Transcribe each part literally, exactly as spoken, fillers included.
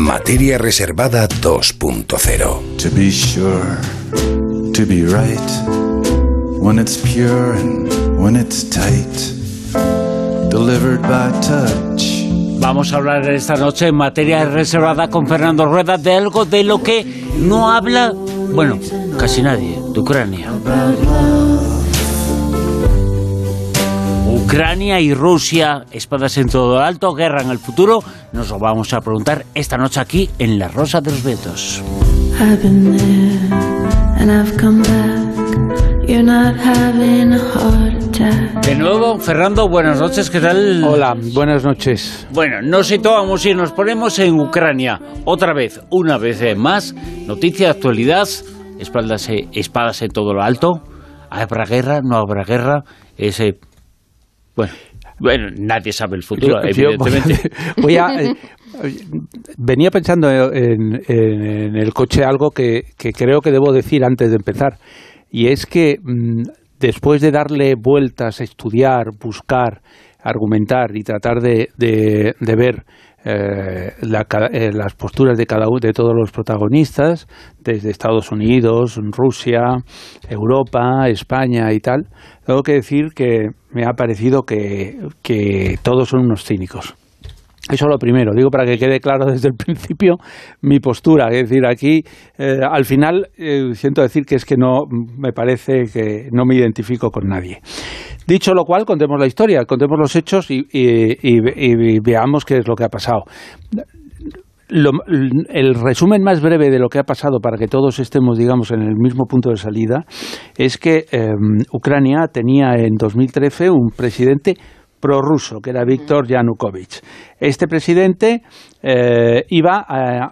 Materia reservada dos punto cero. To be sure, to be right, when it's pure and when it's tight, delivered by touch. Vamos a hablar esta noche en Materia reservada con Fernando Rueda de algo de lo que no habla, bueno, casi nadie, de Ucrania. Ucrania y Rusia, espadas en todo lo alto, guerra en el futuro. Nos lo vamos a preguntar esta noche aquí en La Rosa de los Vientos. De nuevo, Fernando, buenas noches, ¿qué tal? Hola, buenas noches. Bueno, nos situamos y nos ponemos en Ucrania. Otra vez, una vez más, noticia de actualidad, espadas, espadas en todo lo alto. ¿Habrá guerra? ¿No habrá guerra? Ese... Bueno, bueno, nadie sabe el futuro, yo, evidentemente. Yo voy a, eh, venía pensando en, en, en el coche algo que, que creo que debo decir antes de empezar, y es que mmm, después de darle vueltas, estudiar, buscar, argumentar y tratar de, de, de ver eh, la, eh, las posturas de cada uno, de todos los protagonistas, desde Estados Unidos, Rusia, Europa, España y tal, tengo que decir que me ha parecido que, que todos son unos cínicos. Eso es lo primero, digo para que quede claro desde el principio mi postura. Es decir, aquí eh, al final eh, siento decir que es que no me parece que no me identifico con nadie. Dicho lo cual, contemos la historia, contemos los hechos y, y, y, y veamos qué es lo que ha pasado. Lo, el resumen más breve de lo que ha pasado para que todos estemos, digamos, en el mismo punto de salida es que eh, Ucrania tenía en dos mil trece un presidente prorruso, que era Víctor Yanukovych. Este presidente eh, iba a,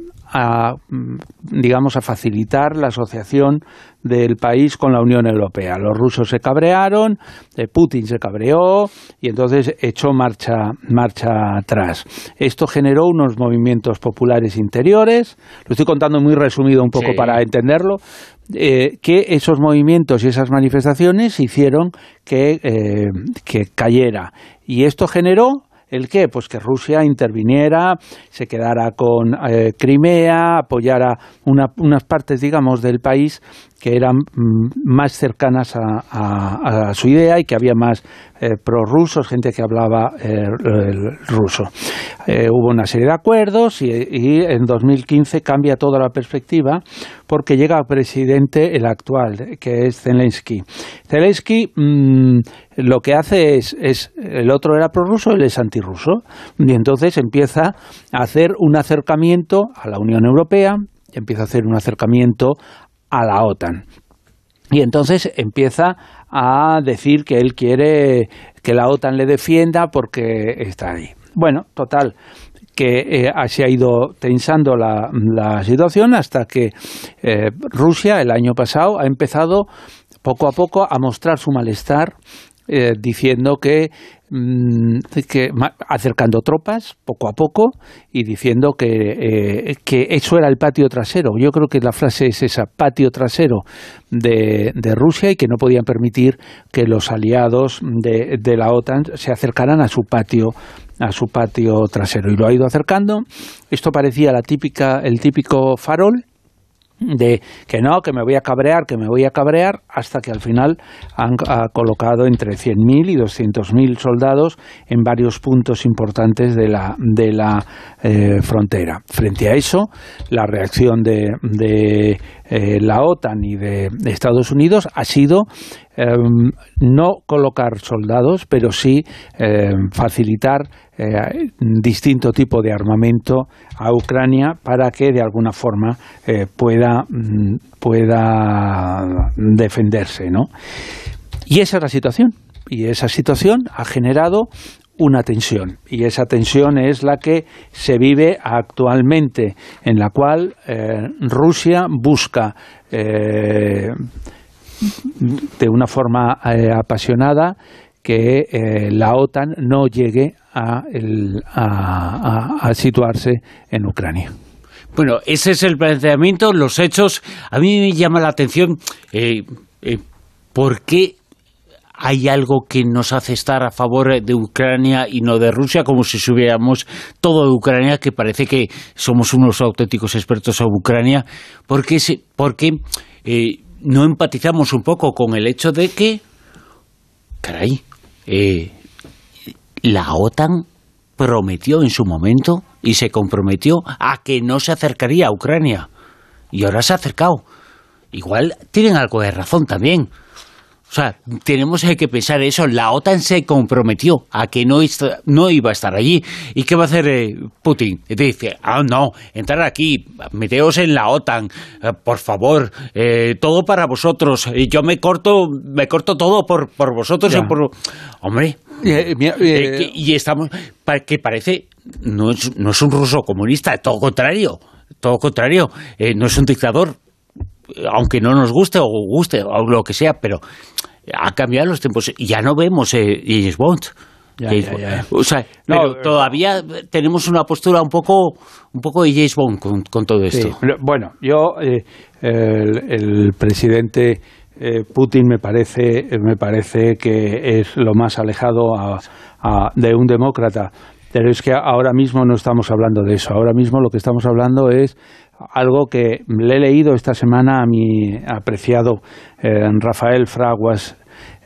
a, digamos, a facilitar la asociación del país con la Unión Europea. Los rusos se cabrearon, eh, Putin se cabreó y entonces echó marcha, marcha atrás. Esto generó unos movimientos populares interiores, lo estoy contando muy resumido un poco sí. para entenderlo, eh, que esos movimientos y esas manifestaciones hicieron que, eh, que cayera. Y esto generó ¿el qué? Pues que Rusia interviniera, se quedara con eh, Crimea, apoyara una, unas partes, digamos, del país que eran mm, más cercanas a, a, a su idea y que había más eh, prorrusos, gente que hablaba eh, el ruso. Eh, hubo una serie de acuerdos y, y en dos mil quince cambia toda la perspectiva porque llega al presidente el actual, que es Zelensky. Zelensky mmm, lo que hace es, es, el otro era prorruso, él es antirruso, y entonces empieza a hacer un acercamiento a la Unión Europea, empieza a hacer un acercamiento a la OTAN. Y entonces empieza a decir que él quiere que la OTAN le defienda porque está ahí. Bueno, total, que eh, se ha ido tensando la, la situación hasta que eh, Rusia el año pasado ha empezado poco a poco a mostrar su malestar eh, diciendo que, mmm, que acercando tropas poco a poco y diciendo que, eh, que eso era el patio trasero. Yo creo que la frase es esa, patio trasero de, de Rusia, y que no podían permitir que los aliados de, de la OTAN se acercaran a su patio a su patio trasero, y lo ha ido acercando. Esto parecía la típica, el típico farol de que no, que me voy a cabrear, que me voy a cabrear, hasta que al final han ha colocado entre cien mil y doscientos mil soldados en varios puntos importantes de la, de la eh, frontera. Frente a eso, la reacción de, de eh, la OTAN y de, de Estados Unidos ha sido eh, no colocar soldados, pero sí eh, facilitar Eh, distinto tipo de armamento a Ucrania para que de alguna forma eh, pueda, pueda defenderse, ¿no? Y esa es la situación, y esa situación ha generado una tensión, y esa tensión es la que se vive actualmente, en la cual eh, Rusia busca eh, de una forma eh, apasionada que eh, la OTAN no llegue a, el, a, a, a situarse en Ucrania. Bueno, ese es el planteamiento, los hechos. A mí me llama la atención eh, eh, por qué hay algo que nos hace estar a favor de Ucrania y no de Rusia, como si supiéramos todo de Ucrania, que parece que somos unos auténticos expertos en Ucrania, porque, porque eh, no empatizamos un poco con el hecho de que, caray, eh, la OTAN prometió en su momento y se comprometió a que no se acercaría a Ucrania, y ahora se ha acercado. Igual tienen algo de razón también. O sea, tenemos que pensar eso. La OTAN se comprometió a que no, est- no iba a estar allí. ¿Y qué va a hacer eh, Putin? Y te dice, ah, no, entrar aquí, meteos en la OTAN, eh, por favor, eh, todo para vosotros. Y yo me corto me corto todo por, por vosotros. Y por... Hombre, eh, eh, eh, que, y estamos... que parece... No es, no es un ruso comunista, todo contrario. Todo contrario. Eh, no es un dictador, aunque no nos guste o guste o lo que sea, pero ha cambiado los tiempos. Ya no vemos eh, James Bond. Ya, James ya, Bond. ya. O sea, No, pero todavía tenemos una postura un poco un poco de James Bond con, con todo esto. Sí. Bueno, yo eh, el, el presidente eh, Putin me parece me parece que es lo más alejado a, a, de un demócrata. Pero es que ahora mismo no estamos hablando de eso. Ahora mismo lo que estamos hablando es algo que le he leído esta semana a mi apreciado eh, Rafael Fraguas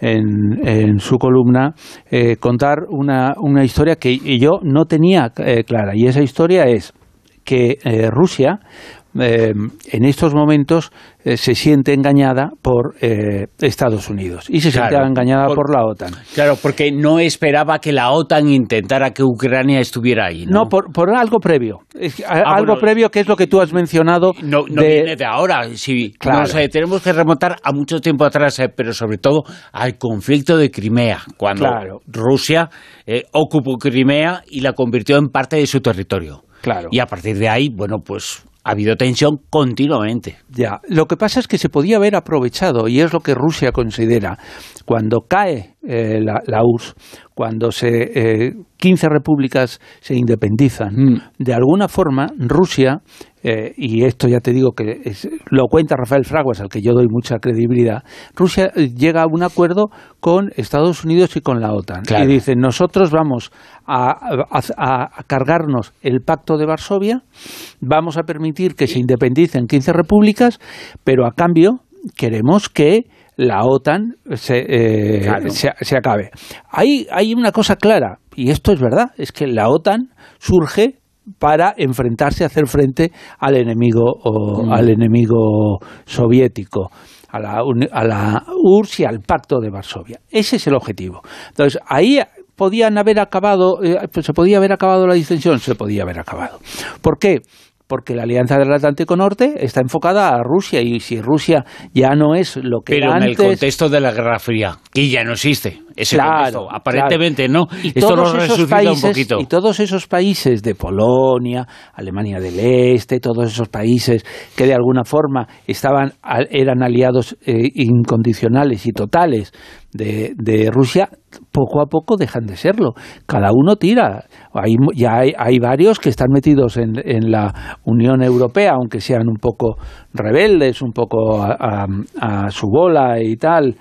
en, en su columna, eh, contar una, una historia que yo no tenía eh, clara. Y esa historia es que eh, Rusia eh, en estos momentos eh, se siente engañada por eh, Estados Unidos y se Claro, siente engañada por, por la OTAN. Claro, porque no esperaba que la OTAN intentara que Ucrania estuviera ahí, ¿no? No, por, por algo previo. Es, Ah, algo bueno, previo que es lo que tú has mencionado. No, no de, viene de ahora. Sí, Claro. no sé, tenemos que remontar a mucho tiempo atrás, eh, pero sobre todo al conflicto de Crimea, cuando Claro. Rusia eh, ocupó Crimea y la convirtió en parte de su territorio. Claro. Y a partir de ahí, bueno, pues ha habido tensión continuamente. Ya, lo que pasa es que se podía haber aprovechado, y es lo que Rusia considera, cuando cae eh, la, la U R S S, cuando se eh, quince repúblicas se independizan, Mm. de alguna forma Rusia, eh, y esto ya te digo que es, lo cuenta Rafael Fraguas, al que yo doy mucha credibilidad, Rusia eh, llega a un acuerdo con Estados Unidos y con la OTAN. Claro. Y dicen, nosotros vamos a, a, a cargarnos el Pacto de Varsovia, vamos a permitir que se independicen quince repúblicas, pero a cambio queremos que la OTAN se, eh, Claro. se, se acabe. Hay, hay una cosa clara, y esto es verdad, es que la OTAN surge para enfrentarse, hacer frente al enemigo o, Mm. al enemigo soviético, a la, uni- a la U R S S y al Pacto de Varsovia. Ese es el objetivo. Entonces, ahí podían haber acabado, eh, pues se podía haber acabado la distensión, se podía haber acabado. ¿Por qué? Porque la Alianza del Atlántico Norte está enfocada a Rusia, y si Rusia ya no es lo que Pero era en antes... el contexto de la Guerra Fría, que ya no existe ese Claro, contexto, aparentemente no. Y Esto lo todos esos resucita países, un poquito. y todos esos países de Polonia, Alemania del Este, todos esos países que de alguna forma estaban eran aliados eh, incondicionales y totales de, de Rusia, poco a poco dejan de serlo. Cada uno tira. Hay, ya hay, hay varios que están metidos en, en la Unión Europea, aunque sean un poco rebeldes, un poco a, a, a su bola y tal,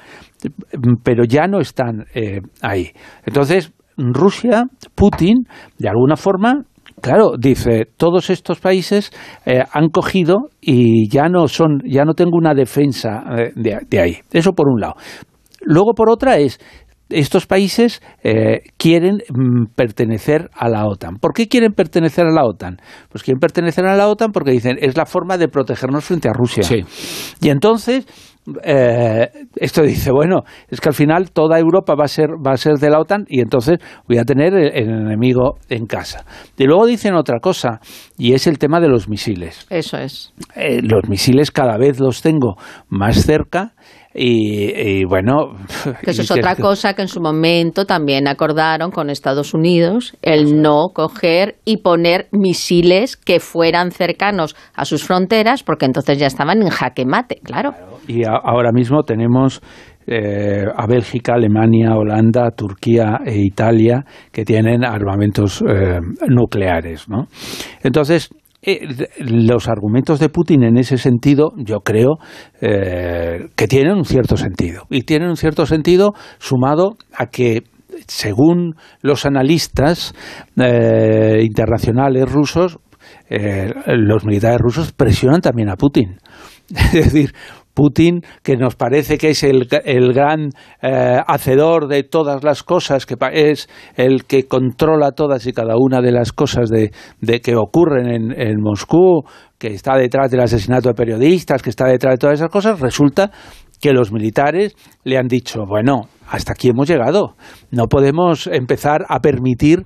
pero ya no están eh, ahí. Entonces, Rusia, Putin, de alguna forma, claro, dice, todos estos países eh, han cogido y ya no son, ya no tengo una defensa eh, de, de ahí. Eso por un lado. Luego, por otra, es estos países eh, quieren mm, pertenecer a la OTAN. ¿Por qué quieren pertenecer a la OTAN? Pues quieren pertenecer a la OTAN porque dicen, es la forma de protegernos frente a Rusia. Sí. Y entonces, eh, esto dice, bueno, es que al final toda Europa va a ser va a ser de la OTAN, y entonces voy a tener el, el enemigo en casa. Y luego dicen otra cosa, y es el tema de los misiles. Eso es. Eh, los misiles cada vez los tengo más cerca. Y, y bueno... Que eso es y que- otra cosa que en su momento también acordaron con Estados Unidos, el no coger y poner misiles que fueran cercanos a sus fronteras, porque entonces ya estaban en jaque mate, claro. Y a- ahora mismo tenemos eh, a Bélgica, Alemania, Holanda, Turquía e Italia que tienen armamentos eh, nucleares, ¿no? Entonces, eh, los argumentos de Putin en ese sentido, yo creo eh, que tienen un cierto sentido. Y tienen un cierto sentido sumado a que, según los analistas eh, internacionales rusos, eh, los militares rusos presionan también a Putin. Es decir, Putin, que nos parece que es el, el gran eh, hacedor de todas las cosas, que es el que controla todas y cada una de las cosas de, de que ocurren en, en Moscú, que está detrás del asesinato de periodistas, que está detrás de todas esas cosas, resulta que los militares le han dicho, bueno, hasta aquí hemos llegado, no podemos empezar a permitir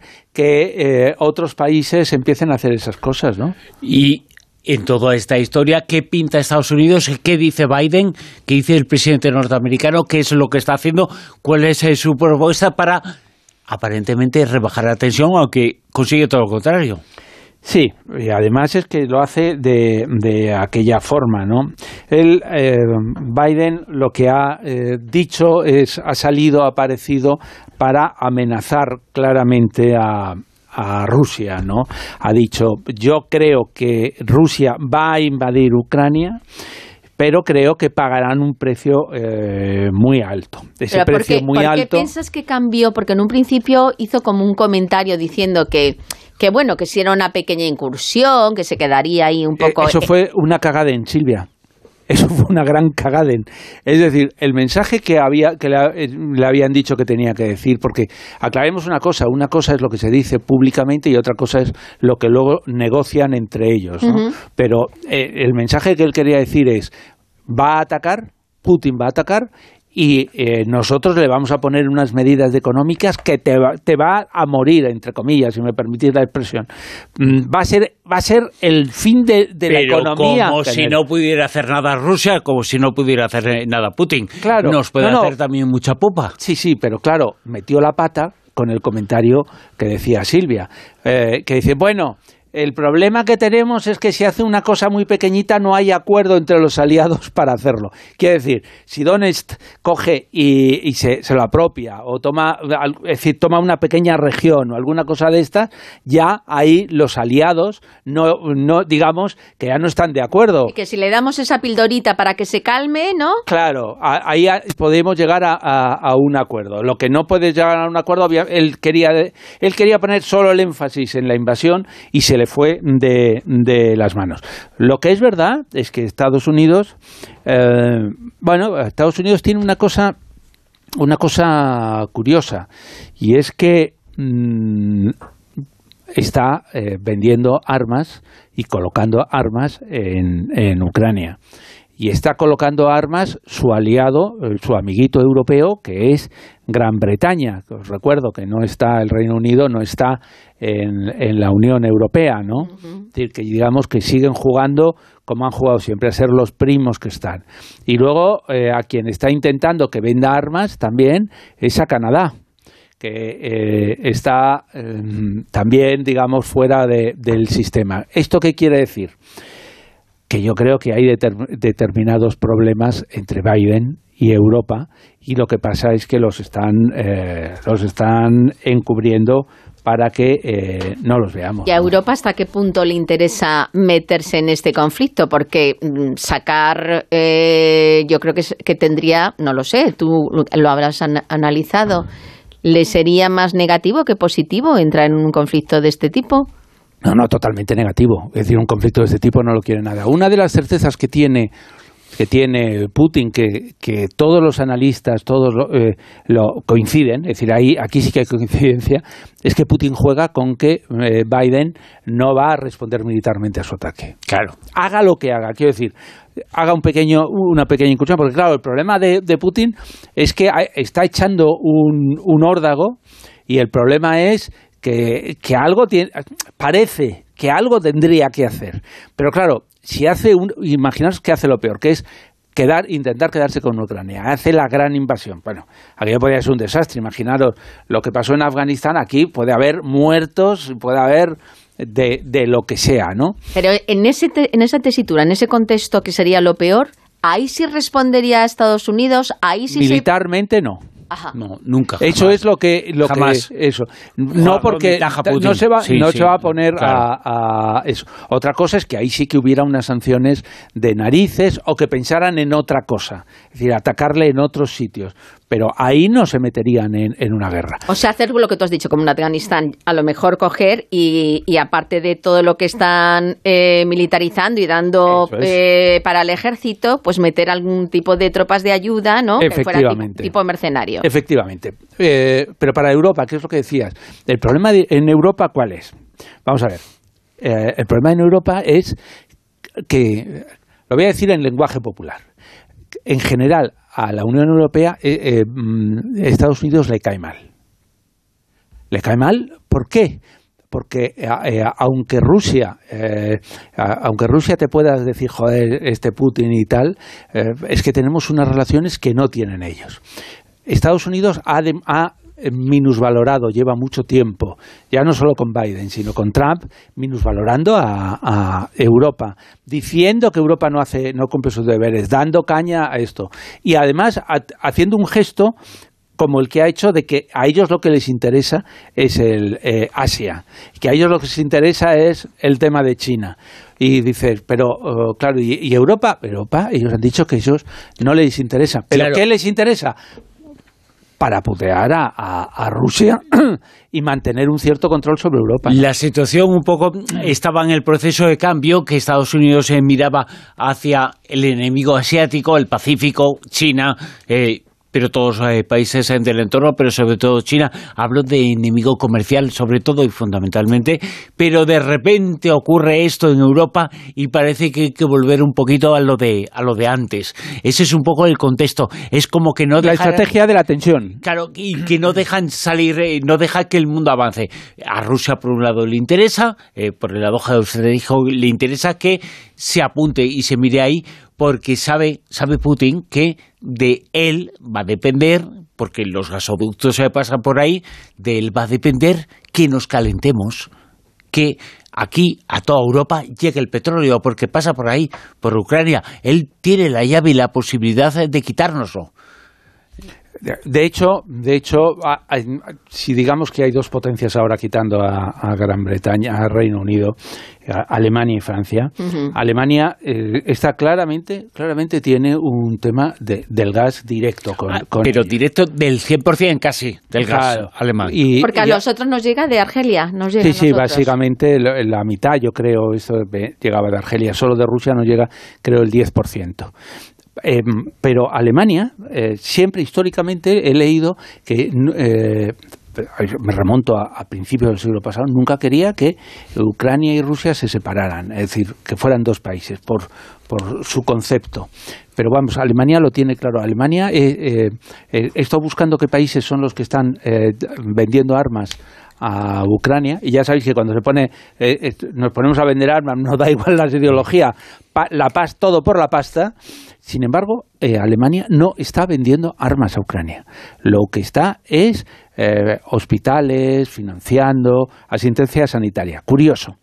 que eh, otros países empiecen a hacer esas cosas, ¿no? Y en toda esta historia, ¿qué pinta Estados Unidos? ¿Qué dice Biden? ¿Qué dice el presidente norteamericano? ¿Qué es lo que está haciendo? ¿Cuál es su propuesta para, aparentemente, rebajar la tensión, aunque consigue todo lo contrario? Sí, y además es que lo hace de, de aquella forma, ¿no? Él, eh, Biden, lo que ha eh, dicho es, ha salido, ha aparecido para amenazar claramente a a Rusia, ¿no? Ha dicho, yo creo que Rusia va a invadir Ucrania, pero creo que pagarán un precio eh, muy alto. Ese pero precio ¿por qué, muy ¿por alto. qué piensas que cambió? Porque en un principio hizo como un comentario diciendo que, que bueno, que si era una pequeña incursión, que se quedaría ahí un poco... Eh, eso fue una cagada en Silvia. Eso fue una gran cagada. Es decir, el mensaje que había que le, le habían dicho que tenía que decir, porque aclaremos una cosa, una cosa es lo que se dice públicamente y otra cosa es lo que luego negocian entre ellos, ¿no? Uh-huh. Pero eh, el mensaje que él quería decir es, va a atacar, Putin va a atacar, y eh, nosotros le vamos a poner unas medidas económicas que te va, te va a morir, entre comillas, si me permitís la expresión. Mm, va a ser va a ser el fin de, de la economía. Como si no pudiera hacer nada Rusia, como si no pudiera hacer nada Putin. Claro, nos puede no, no. hacer también mucha popa. Sí, sí, pero claro, metió la pata con el comentario que decía Silvia, eh, que dice, bueno, el problema que tenemos es que si hace una cosa muy pequeñita no hay acuerdo entre los aliados para hacerlo. Quiere decir, si Donetsk coge y, y se, se lo apropia o toma, es decir, toma una pequeña región o alguna cosa de estas, ya ahí los aliados no, no digamos que ya no están de acuerdo. Y que si le damos esa pildorita para que se calme, ¿no? Claro, ahí podemos llegar a, a, a un acuerdo. Lo que no puedes llegar a un acuerdo, él quería, él quería poner solo el énfasis en la invasión y se le fue de, de las manos. Lo que es verdad es que Estados Unidos, eh, bueno, Estados Unidos tiene una cosa, una cosa curiosa, y es que mmm, está eh, vendiendo armas y colocando armas en, en Ucrania. Y está colocando armas su aliado, su amiguito europeo, que es Gran Bretaña. Os recuerdo que no está el Reino Unido, no está en, en la Unión Europea, ¿no? Uh-huh. Es decir, que digamos que siguen jugando como han jugado siempre, a ser los primos que están. Y luego eh, a quien está intentando que venda armas también es a Canadá, que eh, está eh, también, digamos, fuera de, del sistema. ¿Esto qué quiere decir? Que yo creo que hay determ- determinados problemas entre Biden y Europa, y lo que pasa es que los están eh, los están encubriendo para que eh, no los veamos. ¿Y a Europa hasta qué punto le interesa meterse en este conflicto? Porque mm, sacar, eh, yo creo que, que tendría, no lo sé, tú lo habrás an- analizado, ¿le sería más negativo que positivo entrar en un conflicto de este tipo? No, no, totalmente negativo. Es decir, un conflicto de este tipo no lo quiere nada. Una de las certezas que tiene que tiene Putin, que, que todos los analistas, todos lo, eh, lo coinciden, es decir, ahí aquí sí que hay coincidencia, es que Putin juega con que eh, Biden no va a responder militarmente a su ataque. Claro. Haga lo que haga, quiero decir, haga un pequeño, una pequeña incursión, porque claro, el problema de, de Putin es que está echando un, un órdago, y el problema es que, que algo tiene, parece que algo tendría que hacer, pero claro, si hace un, imaginaos que hace lo peor, que es quedar, intentar quedarse con Ucrania, hace la gran invasión. Bueno, aquello podría ser un desastre. Imaginaros lo que pasó en Afganistán. Aquí puede haber muertos, puede haber de, de lo que sea, ¿no? Pero en ese te, en esa tesitura, en ese contexto que sería lo peor, ahí sí respondería a Estados Unidos, ahí sí militarmente se... no. Ajá. No, nunca. Eso jamás. es lo que, lo Jamás. que eso. No porque no se va, sí, no sí, se va a poner claro. a, a eso. Otra cosa es que ahí sí que hubiera unas sanciones de narices o que pensaran en otra cosa, es decir, atacarle en otros sitios. Pero ahí no se meterían en, en una guerra. O sea, hacer lo que tú has dicho, como en Afganistán, a lo mejor coger y, y aparte de todo lo que están eh, militarizando y dando Eso es. eh, para el ejército, pues meter algún tipo de tropas de ayuda, ¿no? Que fuera tipo, Efectivamente. tipo mercenario. Efectivamente. Eh, pero para Europa, ¿qué es lo que decías? El problema de, en Europa, ¿cuál es? Vamos a ver. Eh, el problema en Europa es que, lo voy a decir en lenguaje popular, en general a la Unión Europea eh, eh, Estados Unidos le cae mal. ¿Le cae mal? ¿Por qué? Porque eh, eh, aunque Rusia eh, aunque Rusia te pueda decir, joder, este Putin y tal, eh, es que tenemos unas relaciones que no tienen ellos. Estados Unidos ha, de, ha minusvalorado, lleva mucho tiempo, ya no solo con Biden, sino con Trump, minusvalorando a, a Europa, diciendo que Europa no hace, no cumple sus deberes, dando caña a esto. Y además a, haciendo un gesto como el que ha hecho de que a ellos lo que les interesa es el eh, Asia, que a ellos lo que les interesa es el tema de China. Y dices, pero uh, claro, ¿y, y Europa? Europa, ellos han dicho que a ellos no les interesa. ¿Pero claro. qué les interesa? Para putear a, a, a Rusia y mantener un cierto control sobre Europa, ¿no? La situación un poco estaba en el proceso de cambio, que Estados Unidos se miraba hacia el enemigo asiático, el Pacífico, China, eh, pero todos los eh, países del entorno, pero sobre todo China. Hablo de enemigo comercial, sobre todo y fundamentalmente, pero de repente ocurre esto en Europa y parece que hay que volver un poquito a lo de a lo de antes. Ese es un poco el contexto. Es como que no La dejan, estrategia de la tensión. claro, y que no dejan salir, eh, no deja que el mundo avance. A Rusia, por un lado, le interesa, eh, por el lado geoestratégico, le interesa que se apunte y se mire ahí, porque sabe, sabe Putin que de él va a depender, porque los gasoductos se pasan por ahí, de él va a depender que nos calentemos, que aquí a toda Europa llegue el petróleo, porque pasa por ahí, por Ucrania. Él tiene la llave y la posibilidad de quitárnoslo. De hecho, de hecho, a, a, si digamos que hay dos potencias ahora quitando a, a Gran Bretaña, a Reino Unido, a Alemania y Francia, uh-huh. Alemania eh, está claramente, claramente tiene un tema de, del gas directo. Con, ah, con pero directo del cien por ciento casi, del claro, gas alemán. Y, Porque a y, nosotros nos llega de Argelia, nos llega Sí, a sí, nosotros. básicamente la, la mitad, yo creo, eso llegaba de Argelia, solo de Rusia nos llega, creo, el diez por ciento. Eh, pero Alemania, eh, siempre históricamente he leído que, eh, me remonto a, a principios del siglo pasado, nunca quería que Ucrania y Rusia se separaran, es decir, que fueran dos países por, por su concepto. Pero vamos, Alemania lo tiene claro. Alemania eh, eh, está buscando qué países son los que están eh, vendiendo armas a Ucrania, y ya sabéis que cuando se pone eh, eh, nos ponemos a vender armas, no da igual la ideología, pa, la paz, todo por la pasta. Sin embargo, eh, Alemania no está vendiendo armas a Ucrania. Lo que está es eh, hospitales, financiando, asistencia sanitaria. Curioso.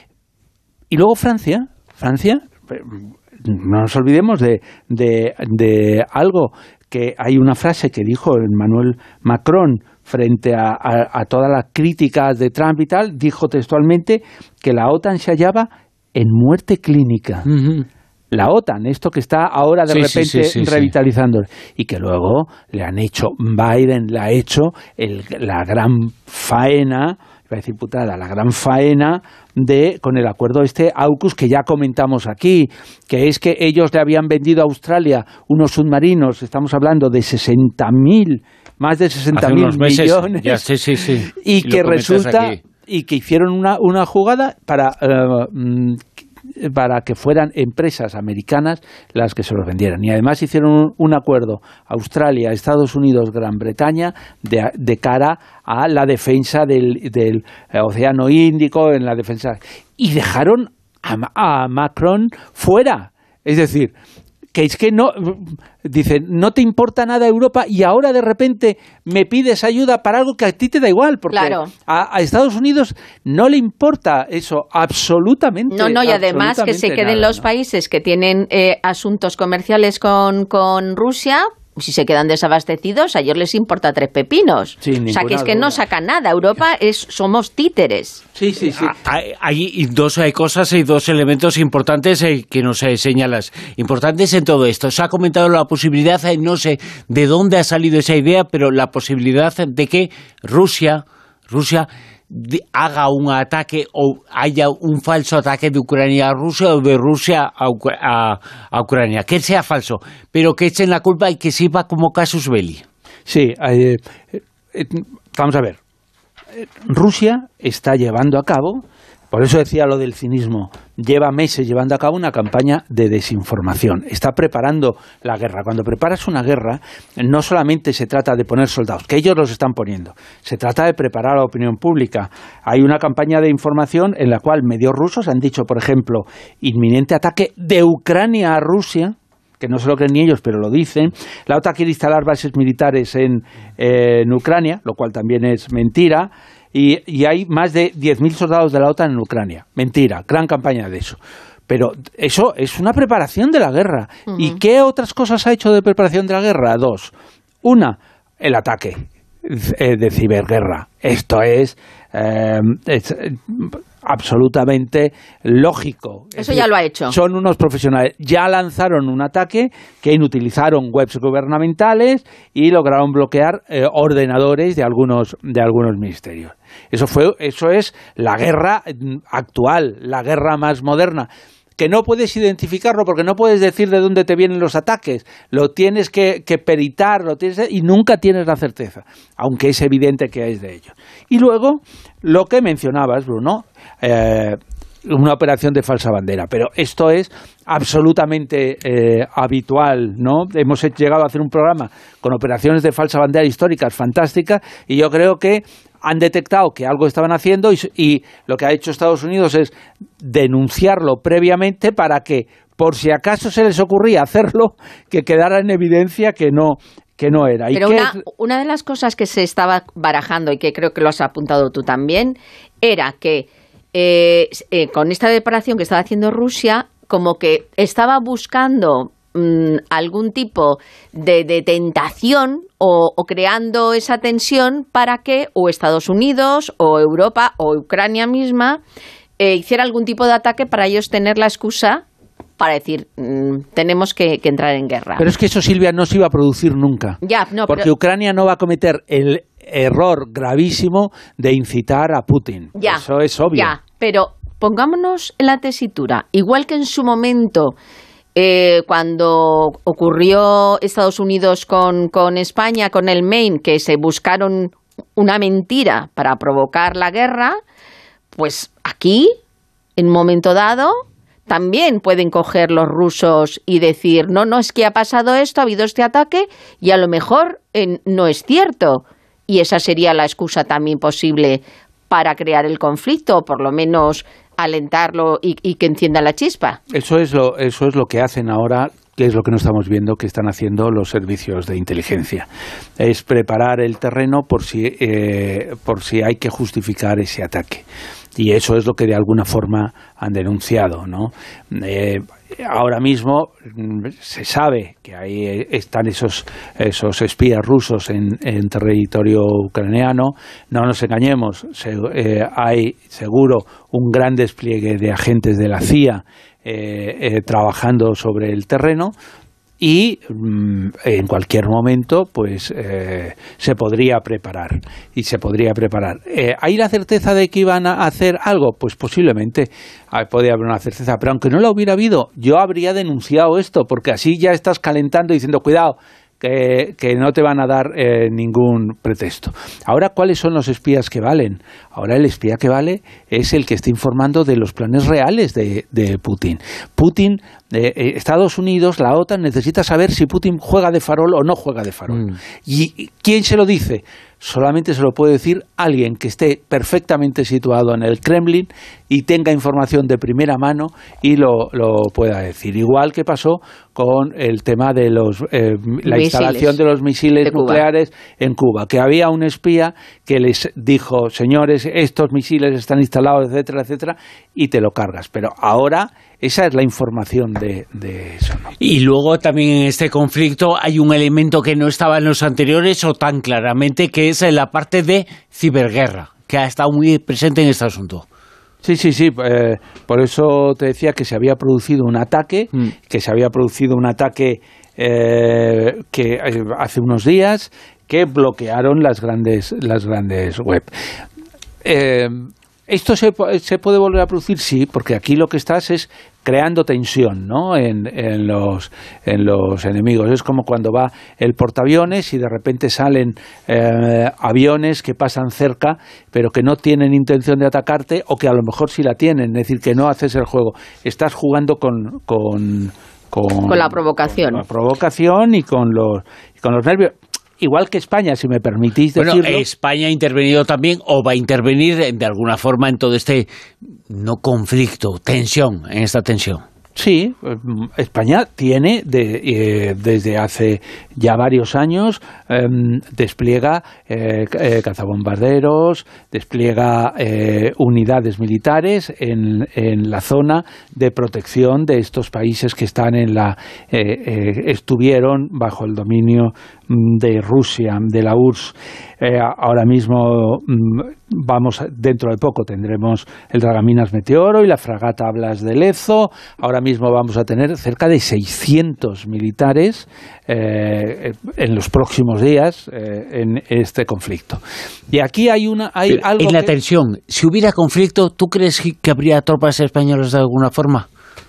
Y luego Francia, Francia, no nos olvidemos de, de, de algo que hay una frase que dijo Emmanuel Macron frente a, a, a todas las críticas de Trump y tal, dijo textualmente que la OTAN se hallaba en muerte clínica. Uh-huh. La OTAN, esto que está ahora de sí, repente sí, sí, sí, revitalizando, sí. Y que luego le han hecho, Biden le ha hecho el, la gran faena, iba a decir putada, la gran faena de con el acuerdo este AUKUS que ya comentamos aquí, que es que ellos le habían vendido a Australia unos submarinos, estamos hablando de sesenta mil, más de sesenta mil millones, ya, sí, sí, sí. y, y que resulta aquí. Y que hicieron una, una jugada para uh, para que fueran empresas americanas las que se los vendieran. Y además hicieron un, un acuerdo Australia, Estados Unidos, Gran Bretaña de, de cara a la defensa del, del Océano Índico, en la defensa, y dejaron a, a Macron fuera. Es decir, que es que no, dice, no te importa nada Europa y ahora de repente me pides ayuda para algo que a ti te da igual, porque claro. a, a Estados Unidos no le importa eso absolutamente. No, no, y además que se queden nada, los ¿no? países que tienen eh, asuntos comerciales con, con Rusia, si se quedan desabastecidos, a ellos les importa tres pepinos. Sin o sea, que es que duda. no saca nada. Europa es somos títeres. Sí, sí, sí. Hay, hay dos hay cosas y dos elementos importantes eh, que nos eh, señalas. Importantes en todo esto. Se ha comentado la posibilidad, eh, no sé de dónde ha salido esa idea, pero la posibilidad de que Rusia, Rusia de, haga un ataque o haya un falso ataque de Ucrania a Rusia o de Rusia a, a, a Ucrania. Que sea falso, pero que echen la culpa y que sirva como casus belli. Sí, eh, eh, vamos a ver. Rusia está llevando a cabo, por eso decía lo del cinismo, lleva meses llevando a cabo una campaña de desinformación. Está preparando la guerra. Cuando preparas una guerra, no solamente se trata de poner soldados, que ellos los están poniendo, se trata de preparar a la opinión pública. Hay una campaña de información en la cual medios rusos han dicho, por ejemplo, inminente ataque de Ucrania a Rusia, que no se lo creen ni ellos, pero lo dicen. La OTAN quiere instalar bases militares en, eh, en Ucrania, lo cual también es mentira. Y, y hay más de diez mil soldados de la OTAN en Ucrania. Mentira, gran campaña de eso. Pero eso es una preparación de la guerra. Uh-huh. ¿Y qué otras cosas ha hecho de preparación de la guerra? Dos. Una, el ataque eh, de ciberguerra. Esto es... Eh, es eh, absolutamente lógico. Eso es ya decir, lo ha hecho. Son unos profesionales. Ya lanzaron un ataque que inutilizaron webs gubernamentales y lograron bloquear eh, ordenadores de algunos de algunos ministerios. Eso fue, eso es la guerra actual, la guerra más moderna. Que no puedes identificarlo porque no puedes decir de dónde te vienen los ataques, lo tienes que, que peritar, lo tienes y nunca tienes la certeza, aunque es evidente que es de ello. Y luego, lo que mencionabas, Bruno, eh, una operación de falsa bandera, pero esto es absolutamente eh, habitual, ¿no? Hemos llegado a hacer un programa con operaciones de falsa bandera históricas fantásticas y yo creo que han detectado que algo estaban haciendo y, y lo que ha hecho Estados Unidos es denunciarlo previamente para que, por si acaso se les ocurría hacerlo, que quedara en evidencia que no que no era. Pero ¿Y una, qué? una de las cosas que se estaba barajando y que creo que lo has apuntado tú también, era que eh, eh, con esta preparación que estaba haciendo Rusia, como que estaba buscando mmm, algún tipo de, de tentación o, o creando esa tensión para que o Estados Unidos o Europa o Ucrania misma eh, hiciera algún tipo de ataque para ellos tener la excusa para decir, mmm, tenemos que, que entrar en guerra. Pero es que eso, Silvia, no se iba a producir nunca. Ya, no, porque pero... Ucrania no va a cometer el error gravísimo de incitar a Putin. Ya, eso es obvio. Ya, pero pongámonos en la tesitura. Igual que en su momento, eh, cuando ocurrió Estados Unidos con, con España, con el Maine, que se buscaron una mentira para provocar la guerra, pues aquí, en un momento dado, también pueden coger los rusos y decir, no, no, es que ha pasado esto, ha habido este ataque y a lo mejor eh, no es cierto. Y esa sería la excusa también posible para crear el conflicto, o por lo menos alentarlo y, y que encienda la chispa. Eso es lo, eso es lo que hacen ahora, que es lo que no estamos viendo que están haciendo los servicios de inteligencia. Es preparar el terreno por si, eh, por si hay que justificar ese ataque. Y eso es lo que de alguna forma han denunciado, ¿no? Eh, ahora mismo se sabe que ahí están esos, esos espías rusos en, en territorio ucraniano. No nos engañemos, se, eh, hay seguro un gran despliegue de agentes de la C I A eh, eh, trabajando sobre el terreno. Y mmm, en cualquier momento pues eh, se podría preparar y se podría preparar. Eh, ¿Hay la certeza de que iban a hacer algo? Pues posiblemente podría haber una certeza, pero aunque no la hubiera habido, yo habría denunciado esto, porque así ya estás calentando y diciendo, cuidado, que, que no te van a dar eh, ningún pretexto. Ahora, ¿cuáles son los espías que valen? Ahora el espía que vale es el que está informando de los planes reales de, de Putin. Putin, eh, Estados Unidos, la OTAN necesita saber si Putin juega de farol o no juega de farol. Mm. ¿Y quién se lo dice? Solamente se lo puede decir alguien que esté perfectamente situado en el Kremlin y tenga información de primera mano y lo, lo pueda decir. Igual que pasó con el tema de los eh, la misiles. instalación de los misiles de nucleares Cuba. en Cuba, que había un espía que les dijo, señores, estos misiles están instalados, etcétera, etcétera, y te lo cargas. Pero ahora esa es la información de, de eso, ¿no? Y luego también en este conflicto hay un elemento que no estaba en los anteriores o tan claramente, que es la parte de ciberguerra, que ha estado muy presente en este asunto. Sí, sí, sí. Eh, por eso te decía que se había producido un ataque, mm. que se había producido un ataque eh, que eh, hace unos días que bloquearon las grandes las grandes web. Eh, ¿Esto se, se puede volver a producir? Sí, porque aquí lo que estás es creando tensión, ¿no? en, en, los, en los enemigos. Es como cuando va el portaaviones y de repente salen eh, aviones que pasan cerca, pero que no tienen intención de atacarte, o que a lo mejor sí la tienen, es decir, que no haces el juego. Estás jugando con... con Con, con la provocación. Con la provocación y con los, y con los nervios. Igual que España, si me permitís decirlo. Bueno, España ha intervenido también, o va a intervenir de, de alguna forma en todo este, no conflicto, tensión, en esta tensión. Sí, España tiene de, eh, desde hace ya varios años eh, despliega eh, eh, cazabombarderos, despliega eh, unidades militares en, en la zona de protección de estos países que están en la eh, eh, estuvieron bajo el dominio de Rusia, de la U R S S. Eh, ahora mismo vamos, dentro de poco tendremos el Dragaminas Meteoro y la fragata Blas de Lezo. Ahora mismo vamos a tener cerca de seiscientos militares eh, en los próximos días eh, en este conflicto. Y aquí hay una hay Pero, algo en la que... tensión, si hubiera conflicto, ¿tú crees que habría tropas españolas de alguna forma?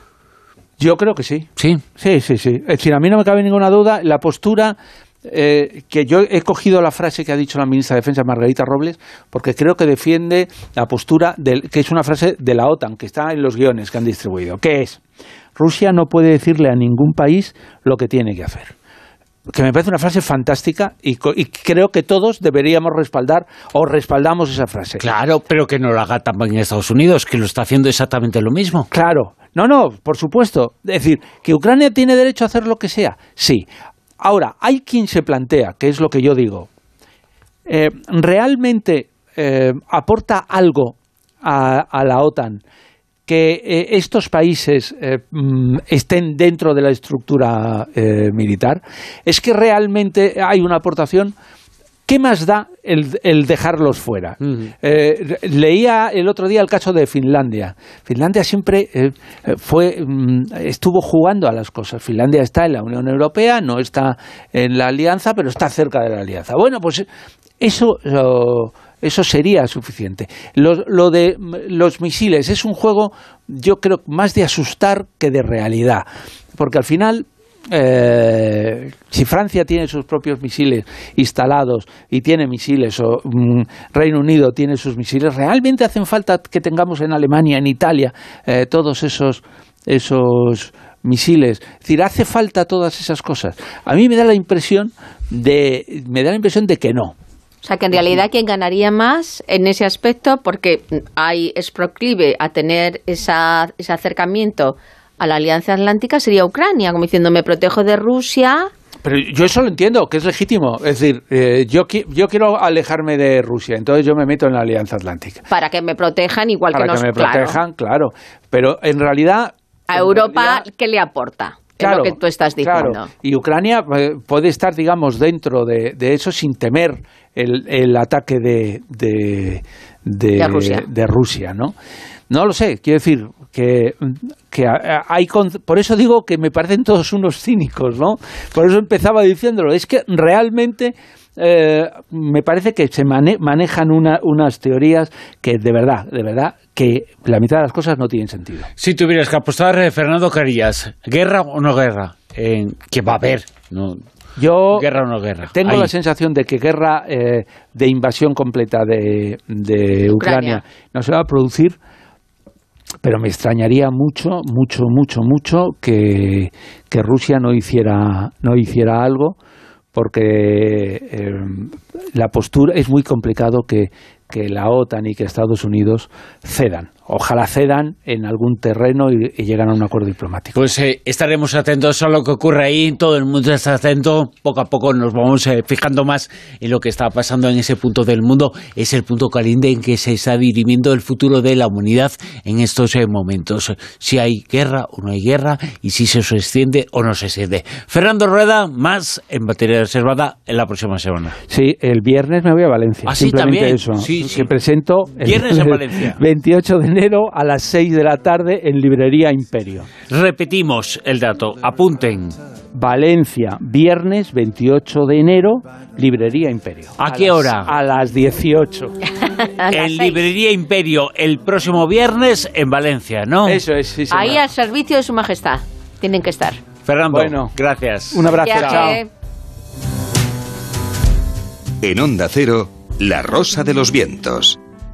Yo creo que sí. Sí. Sí, sí, sí. Es decir, a mí no me cabe ninguna duda la postura. Eh, que yo he cogido la frase que ha dicho la ministra de Defensa, Margarita Robles, porque creo que defiende la postura, del, que es una frase de la OTAN, que está en los guiones que han distribuido, que es: Rusia no puede decirle a ningún país lo que tiene que hacer. Que me parece una frase fantástica y, y creo que todos deberíamos respaldar o respaldamos esa frase. Claro, pero que no lo haga también Estados Unidos, que lo está haciendo exactamente lo mismo. Claro, no, no, por supuesto. Es decir, ¿que Ucrania tiene derecho a hacer lo que sea? Sí. Ahora, hay quien se plantea, que es lo que yo digo, eh, ¿realmente eh, aporta algo a, a la OTAN que eh, estos países eh, estén dentro de la estructura eh, militar? ¿Es que realmente hay una aportación? ¿Qué más da el, el dejarlos fuera? Uh-huh. Eh, leía el otro día el caso de Finlandia. Finlandia siempre eh, fue estuvo jugando a las cosas. Finlandia está en la Unión Europea, no está en la alianza, pero está cerca de la alianza. Bueno, pues eso, lo, eso sería suficiente. Lo, lo de los misiles es un juego, yo creo, más de asustar que de realidad. Porque al final... Eh, si Francia tiene sus propios misiles instalados y tiene misiles, o mm, Reino Unido tiene sus misiles, ¿realmente hacen falta que tengamos en Alemania, en Italia, eh, todos esos, esos misiles? Es decir, ¿hace falta todas esas cosas? A mí me da la impresión de, me da la impresión de que no. O sea, que en realidad quien ganaría más en ese aspecto, porque hay, es proclive a tener esa, ese acercamiento a la Alianza Atlántica, sería Ucrania, como diciendo, me protejo de Rusia. Pero yo eso lo entiendo, que es legítimo. Es decir, eh, yo, yo quiero alejarme de Rusia, entonces yo me meto en la Alianza Atlántica. Para que me protejan igual Para que nos... Para que me protejan, claro. claro. Pero en realidad... A en Europa, realidad, ¿qué le aporta? Claro, es lo que tú estás diciendo. Claro. Y Ucrania eh, puede estar, digamos, dentro de, de eso sin temer el, el ataque de, de, de, de Rusia, de Rusia, ¿no? No lo sé, quiero decir que, que hay... Por eso digo que me parecen todos unos cínicos, ¿no? Por eso empezaba diciéndolo. Es que realmente eh, me parece que se mane, manejan una, unas teorías que de verdad, de verdad, que la mitad de las cosas no tienen sentido. Si tuvieras que apostar, eh, Fernando Carillas, ¿guerra o no guerra? Eh, que va a haber, ¿no? Yo ¿Guerra o no guerra? Tengo Ahí. la sensación de que guerra eh, de invasión completa de, de Ucrania. Ucrania no se va a producir, pero me extrañaría mucho, mucho, mucho, mucho que, que Rusia no hiciera, no hiciera algo, porque eh, la postura es muy complicado que, que la OTAN y que Estados Unidos cedan. ojalá cedan en algún terreno y, y llegan a un acuerdo diplomático. Pues eh, estaremos atentos a lo que ocurre ahí, todo el mundo está atento, poco a poco nos vamos eh, fijando más en lo que está pasando en ese punto del mundo, es el punto caliente en que se está dirimiendo el futuro de la humanidad en estos eh, momentos, si hay guerra o no hay guerra y si se extiende o no se extiende. Fernando Rueda, más en Batería Reservada en la próxima semana. Sí, el viernes me voy a Valencia, ¿Ah, sí, simplemente también? eso, Sí, que sí. presento el, Viernes en Valencia. veintiocho de enero a las seis de la tarde en Librería Imperio. Repetimos el dato, apunten. Valencia, viernes veintiocho de enero, Librería Imperio. ¿A qué las- hora? A las dieciocho. A las En seis. Librería Imperio, el próximo viernes en Valencia, ¿no? Eso es, sí, señor. Ahí al servicio de su majestad. Tienen que estar. Fernando, Bueno. gracias. Un abrazo, Ya chao. que- En Onda Cero, La Rosa de los Vientos.